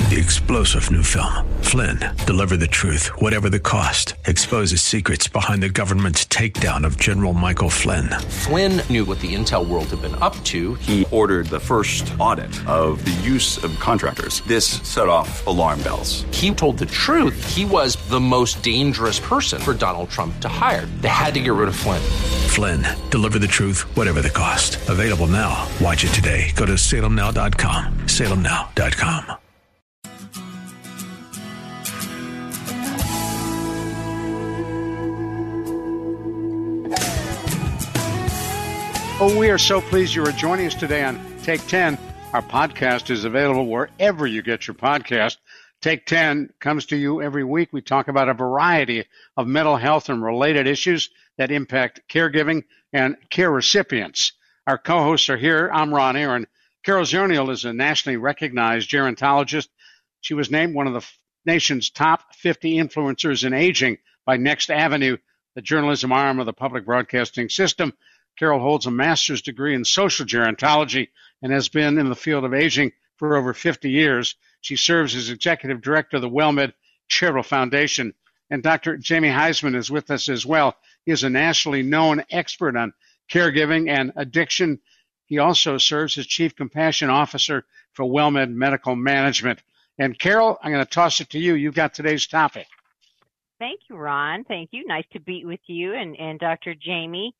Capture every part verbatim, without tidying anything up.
The explosive new film, Flynn, deliver the truth, whatever the cost, exposes secrets behind the government's takedown of General Michael Flynn. Flynn knew what the intel world had been up to. He ordered the first audit of the use of contractors. This set off alarm bells. He told the truth. He was the most dangerous person for Donald Trump to hire. They had to get rid of Flynn. Flynn, deliver the truth, whatever the cost. Available now. Watch it today. Go to salem now dot com. salem now dot com. Oh, we are so pleased you are joining us today on Take ten. Our podcast is available wherever you get your podcast. Take ten comes to you every week. We talk about a variety of mental health and related issues that impact caregiving and care recipients. Our co-hosts are here. I'm Ron Aaron. Carol Zernial is a nationally recognized gerontologist. She was named one of the nation's top fifty influencers in aging by Next Avenue, the journalism arm of the public broadcasting system. Carol holds a master's degree in social gerontology and has been in the field of aging for over fifty years. She serves as executive director of the WellMed Charitable Foundation. And Doctor Jamie Heisman is with us as well. He is a nationally known expert on caregiving and addiction. He also serves as chief compassion officer for WellMed Medical Management. And Carol, I'm going to toss it to you. You've got today's topic. Thank you, Ron. Thank you. Nice to be with you and, and Doctor Jamie.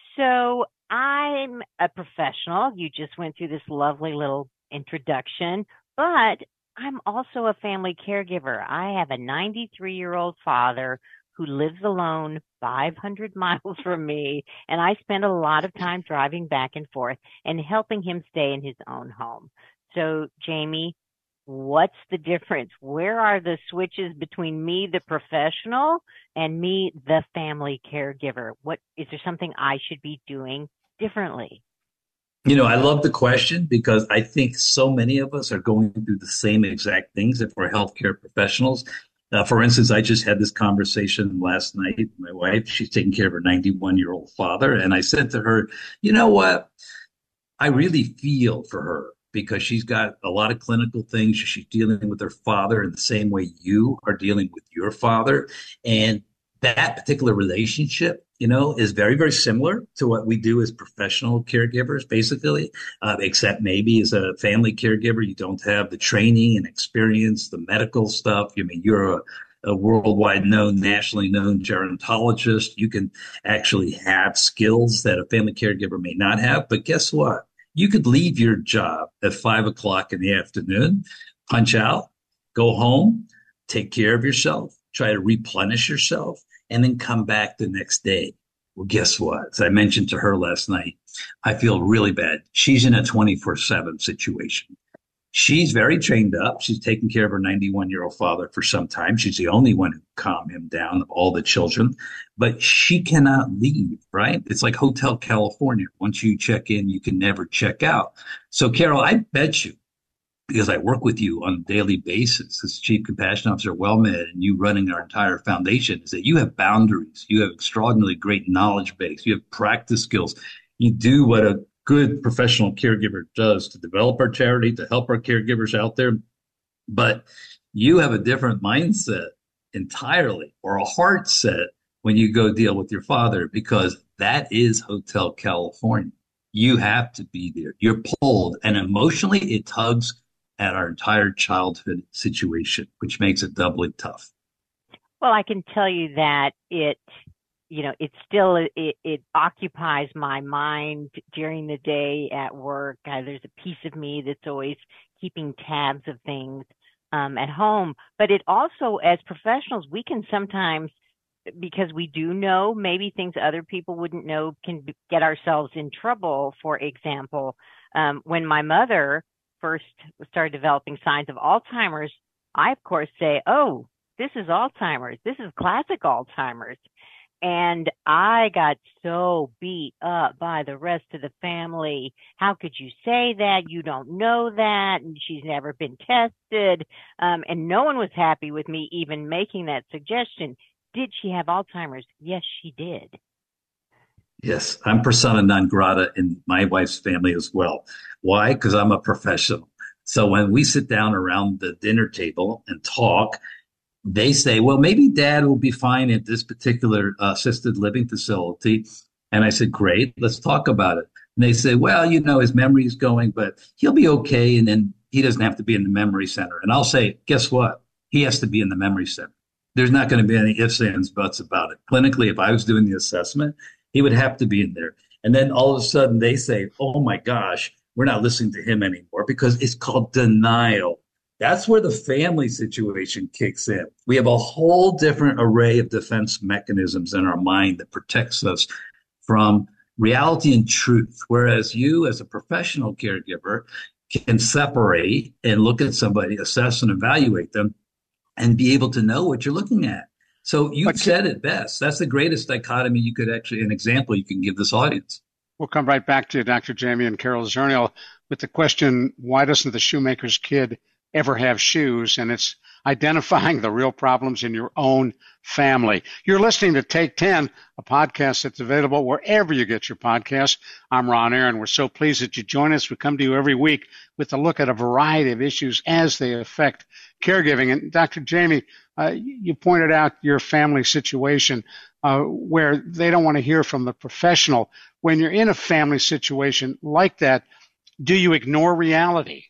So I'm a professional. You just went through this lovely little introduction, but I'm also a family caregiver. I have a ninety-three-year-old father who lives alone five hundred miles from me, and I spend a lot of time driving back and forth and helping him stay in his own home. So, Jamie, what's the difference? Where are the switches between me, the professional, and me, the family caregiver? What is there something I should be doing differently? You know, I love the question because I think so many of us are going through the same exact things if we're healthcare professionals. Uh, for instance, I just had this conversation last night with my wife. She's taking care of her ninety-one-year-old father. And I said to her, you know what? I really feel for her because she's got a lot of clinical things. She's dealing with her father in the same way you are dealing with your father. And that particular relationship, you know, is very, very similar to what we do as professional caregivers, basically, uh, except maybe as a family caregiver, you don't have the training and experience, the medical stuff. I mean, you're a, a worldwide known, nationally known gerontologist. You can actually have skills that a family caregiver may not have. But guess what? You could leave your job at five o'clock in the afternoon, punch out, go home, take care of yourself, try to replenish yourself, and then come back the next day. Well, guess what? As I mentioned to her last night, I feel really bad. She's in a twenty-four seven situation. She's very trained up. She's taken care of her ninety-one-year-old father for some time. She's the only one who calmed him down of all the children. But she cannot leave, right? It's like Hotel California. Once you check in, you can never check out. So, Carol, I bet you, because I work with you on a daily basis as Chief Compassion Officer at WellMed and you running our entire foundation, is that you have boundaries. You have extraordinarily great knowledge base. You have practice skills. You do what a good professional caregiver does to develop our charity, to help our caregivers out there. But you have a different mindset entirely, or a heart set, when you go deal with your father, because that is Hotel California. You have to be there. You're pulled, and emotionally it tugs at our entire childhood situation, which makes it doubly tough. Well, I can tell you that it, you know, it still, it, it occupies my mind during the day at work. Uh, there's a piece of me that's always keeping tabs of things um, at home. But it also, as professionals, we can sometimes, because we do know maybe things other people wouldn't know, can get ourselves in trouble. For example, um, when my mother first started developing signs of Alzheimer's, I, of course, say, oh, this is Alzheimer's. This is classic Alzheimer's. And I got so beat up by the rest of the family. How could you say that? You don't know that. And she's never been tested. Um, and no one was happy with me even making that suggestion. Did she have Alzheimer's? Yes, she did. Yes, I'm persona non grata in my wife's family as well. Why? Because I'm a professional. So when we sit down around the dinner table and talk, they say, well, maybe dad will be fine at this particular uh, assisted living facility. And I said, great, let's talk about it. And they say, well, you know, his memory is going, but he'll be okay. And then he doesn't have to be in the memory center. And I'll say, guess what? He has to be in the memory center. There's not going to be any ifs, ands, buts about it. Clinically, if I was doing the assessment, he would have to be in there. And then all of a sudden they say, oh my gosh, we're not listening to him anymore because it's called denial. That's where the family situation kicks in. We have a whole different array of defense mechanisms in our mind that protects us from reality and truth. Whereas you as a professional caregiver can separate and look at somebody, assess and evaluate them, and be able to know what you're looking at. So you but said it best. That's the greatest dichotomy you could actually, an example you can give this audience. We'll come right back to you, Doctor Jamie and Carol Zernial, with the question, why doesn't the shoemaker's kid ever have shoes? And it's identifying the real problems in your own family. You're listening to Take ten, a podcast that's available wherever you get your podcasts. I'm Ron Aaron. We're so pleased that you join us. We come to you every week with a look at a variety of issues as they affect caregiving. And Doctor Jamie, uh, you pointed out your family situation uh, where they don't want to hear from the professional. When you're in a family situation like that, do you ignore reality?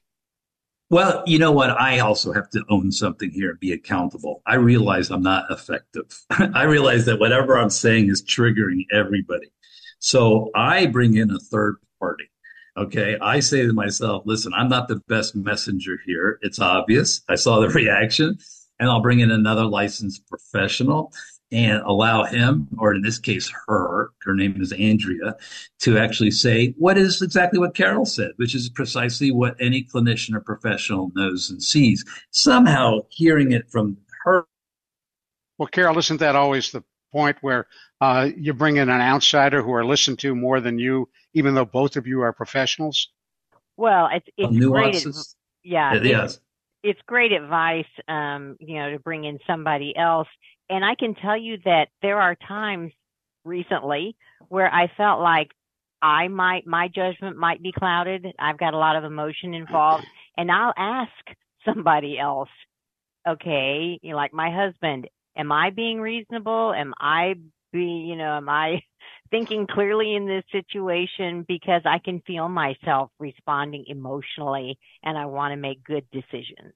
Well, you know what? I also have to own something here and be accountable. I realize I'm not effective. I realize that whatever I'm saying is triggering everybody. So I bring in a third party. Okay. I say to myself, listen, I'm not the best messenger here. It's obvious. I saw the reaction, and I'll bring in another licensed professional and allow him, or in this case, her, her name is Andrea, to actually say what is exactly what Carol said, which is precisely what any clinician or professional knows and sees. Somehow hearing it from her. Well, Carol, isn't that always the point where uh, you bring in an outsider who are listened to more than you, even though both of you are professionals? Well, it's it's great. Yeah, it is. It's great advice, um, you know, to bring in somebody else. And I can tell you that there are times recently where I felt like I might, my judgment might be clouded. I've got a lot of emotion involved, and I'll ask somebody else, okay, you know, like my husband, am I being reasonable? Am I be, you know, am I thinking clearly in this situation? Because I can feel myself responding emotionally, and I want to make good decisions.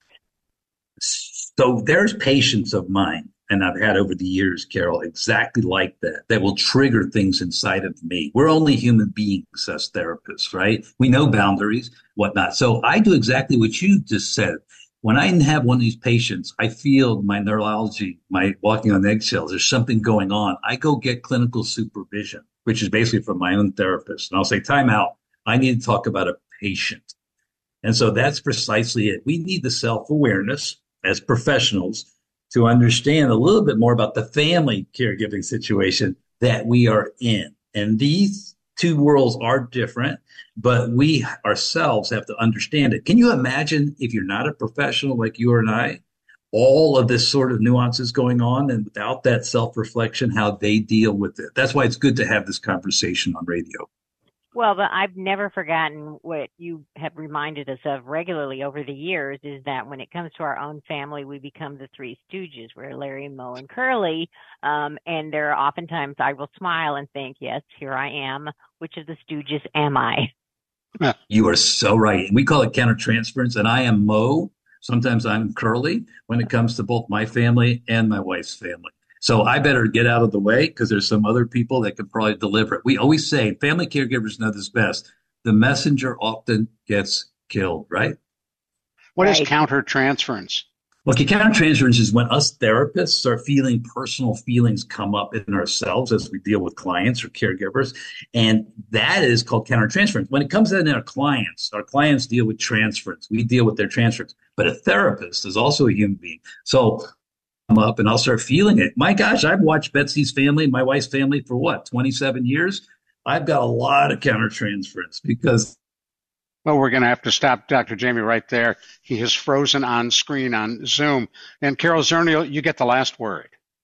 So there's patients of mine, and I've had over the years, Carol, exactly like that, that will trigger things inside of me. We're only human beings as therapists, right? We know boundaries, whatnot. So I do exactly what you just said. When I have one of these patients, I feel my neurology, my walking on eggshells, there's something going on. I go get clinical supervision, which is basically from my own therapist. And I'll say, time out. I need to talk about a patient. And so that's precisely it. We need the self-awareness as professionals to understand a little bit more about the family caregiving situation that we are in. And these two worlds are different, but we ourselves have to understand it. Can you imagine if you're not a professional like you and I, all of this sort of nuances going on, and without that self-reflection, how they deal with it? That's why it's good to have this conversation on radio. Well, but I've never forgotten what you have reminded us of regularly over the years is that when it comes to our own family, we become the Three Stooges. We're Larry, Moe, and Curly. Um, and there are oftentimes I will smile and think, yes, here I am. Which of the Stooges am I? You are so right. We call it countertransference, and I am Moe. Sometimes I'm Curly when it comes to both my family and my wife's family. So I better get out of the way because there's some other people that could probably deliver it. We always say, family caregivers know this best, the messenger often gets killed, right? What right. is countertransference? Okay, countertransference is when us therapists start feeling personal feelings come up in ourselves as we deal with clients or caregivers. And that is called countertransference. When it comes in our clients, our clients deal with transference. We deal with their transference. But a therapist is also a human being. So come up and I'll start feeling it. My gosh, I've watched Betsy's family, my wife's family for what, twenty-seven years? I've got a lot of countertransference because. Well, we're going to have to stop Doctor Jamie right there. He has frozen on screen on Zoom. And Carol Zernial, you get the last word.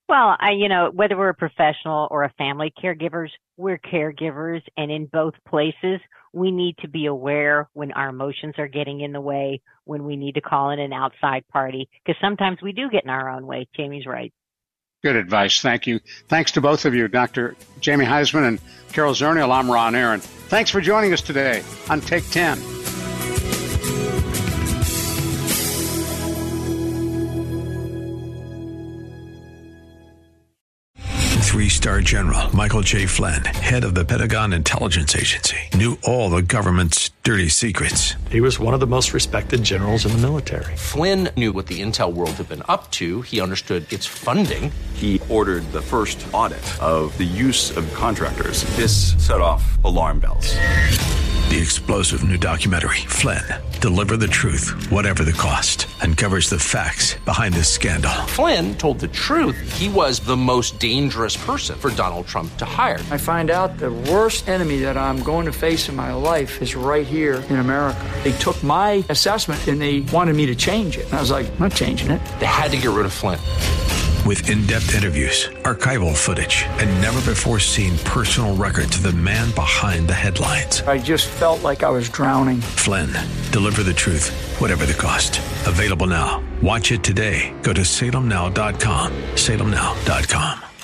Well, I, you know, whether we're a professional or a family caregivers, we're caregivers. And in both places, we need to be aware when our emotions are getting in the way, when we need to call in an outside party, because sometimes we do get in our own way. Jamie's right. Good advice. Thank you. Thanks to both of you, Doctor Jamie Heisman and Carol Zernial. I'm Ron Aaron. Thanks for joining us today on Take ten. Three-star general Michael J. Flynn, head of the Pentagon Intelligence Agency, knew all the government's dirty secrets. He was one of the most respected generals in the military. Flynn knew what the intel world had been up to. He understood its funding. He ordered the first audit of the use of contractors. This set off alarm bells. The explosive new documentary, Flynn, Deliver the Truth, Whatever the Cost, uncovers the facts behind this scandal. Flynn told the truth. He was the most dangerous person for Donald Trump to hire. I find out the worst enemy that I'm going to face in my life is right here in America. They took my assessment and they wanted me to change it. And I was like, I'm not changing it. They had to get rid of Flynn. With in-depth interviews, archival footage, and never-before-seen personal records of the man behind the headlines. I just felt like I was drowning. Flynn, Deliver the Truth, Whatever the Cost. Available now. Watch it today. Go to salem now dot com. salem now dot com.